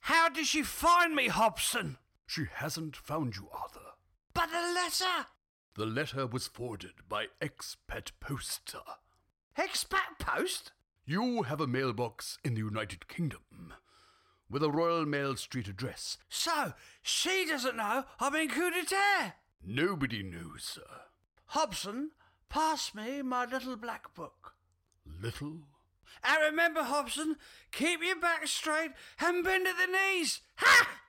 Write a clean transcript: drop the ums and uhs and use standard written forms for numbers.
How did she find me, Hobson? She hasn't found you, Arthur. But the letter! The letter was forwarded by expat poster. Expat post? You have a mailbox in the United Kingdom with a Royal Mail Street address. So, she doesn't know I'm in coup d'etat? Nobody knows, sir. Hobson, pass me my little black book. Little? And remember, Hobson, keep your back straight and bend at the knees. Ha!